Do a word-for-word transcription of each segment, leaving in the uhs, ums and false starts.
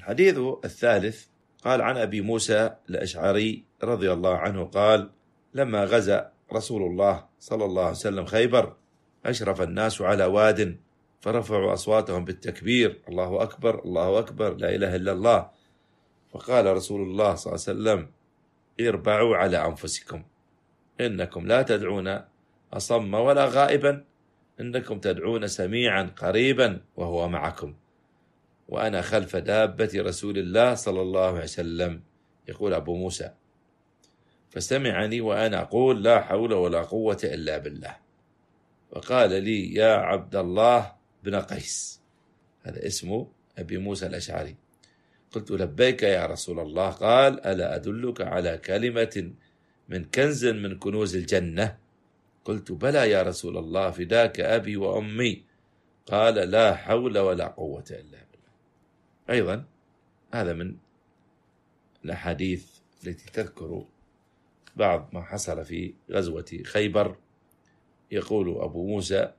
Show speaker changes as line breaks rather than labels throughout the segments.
الحديث الثالث قال عن أبي موسى الأشعري رضي الله عنه قال لما غزا رسول الله صلى الله عليه وسلم خيبر أشرف الناس على واد فرفعوا أصواتهم بالتكبير الله أكبر الله أكبر لا إله إلا الله، فقال رسول الله صلى الله عليه وسلم اربعوا على أنفسكم إنكم لا تدعون أصم ولا غائبا، إنكم تدعون سميعا قريبا وهو معكم، وأنا خلف دابة رسول الله صلى الله عليه وسلم. يقول أبو موسى فسمعني وأنا أقول لا حول ولا قوة إلا بالله، وقال لي يا عبد الله بن قيس، هذا اسمه أبي موسى الأشعري، قلت لبيك يا رسول الله، قال ألا أدلك على كلمة من كنز من كنوز الجنة؟ قلت بلى يا رسول الله فداك أبي وأمي، قال لا حول ولا قوة إلا بالله. أيضا هذا من الأحاديث التي تذكر بعض ما حصل في غزوة خيبر. يقول أبو موسى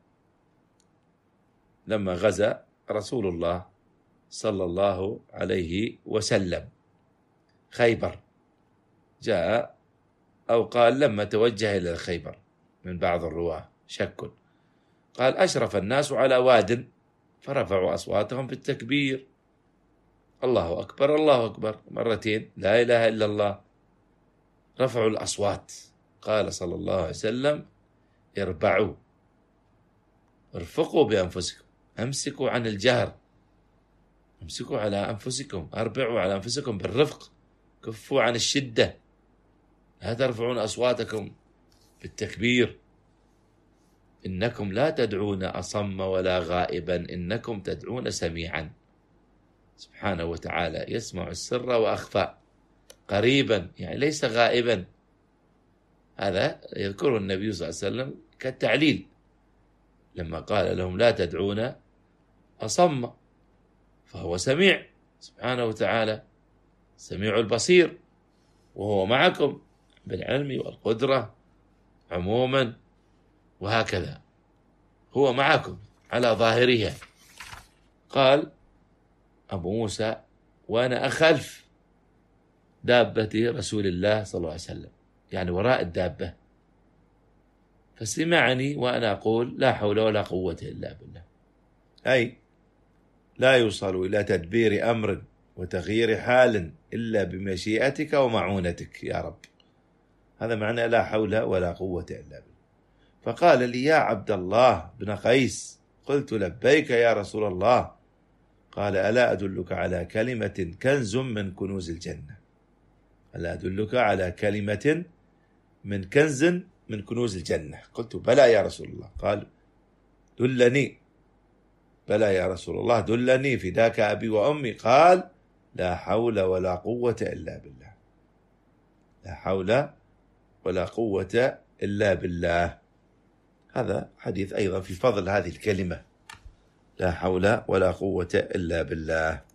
لما غزا رسول الله صلى الله عليه وسلم خيبر جاء أو قال لما توجه إلى خيبر، من بعض الرواة شك، قال أشرف الناس على واد فرفعوا أصواتهم بالتكبير الله أكبر الله أكبر مرتين لا إله إلا الله، رفعوا الأصوات. قال صلى الله عليه وسلم اربعوا، ارفقوا بأنفسكم، امسكوا عن الجهر، امسكوا على أنفسكم، اربعوا على أنفسكم بالرفق، كفوا عن الشدة، لا ترفعون أصواتكم بالتكبير، إنكم لا تدعون أصم ولا غائبا، إنكم تدعون سميعا سبحانه وتعالى يسمع السر وأخفى، قريبا يعني ليس غائبا. هذا يذكره النبي صلى الله عليه وسلم كالتعليل لما قال لهم لا تدعون أصم، فهو سميع سبحانه وتعالى، سميع البصير، وهو معكم بالعلم والقدرة عموما، وهكذا هو معكم على ظاهرها. قال أبو موسى وأنا أخلف دابة رسول الله صلى الله عليه وسلم، يعني وراء الدابة، فسمعني وأنا أقول لا حول ولا قوة إلا بالله، أي لا يوصل إلى تدبير أمر وتغيير حال إلا بمشيئتك ومعونتك يا رب. هذا معنى لا حول ولا قوة إلا بالله. فقال لي يا عبد الله بن قيس، قلت لبيك يا رسول الله، قال ألا أدلك على كلمة كنز من كنوز الجنة؟ ألا أدلك على كلمة من كنز من كنوز الجنة؟ قلت بلى يا رسول الله، قال دلني. بلى يا رسول الله دلني فداك أبي وأمي، قال لا حول ولا قوة إلا بالله، لا حول ولا قوة إلا بالله. هذا حديث أيضا في فضل هذه الكلمة لا حول ولا قوة إلا بالله.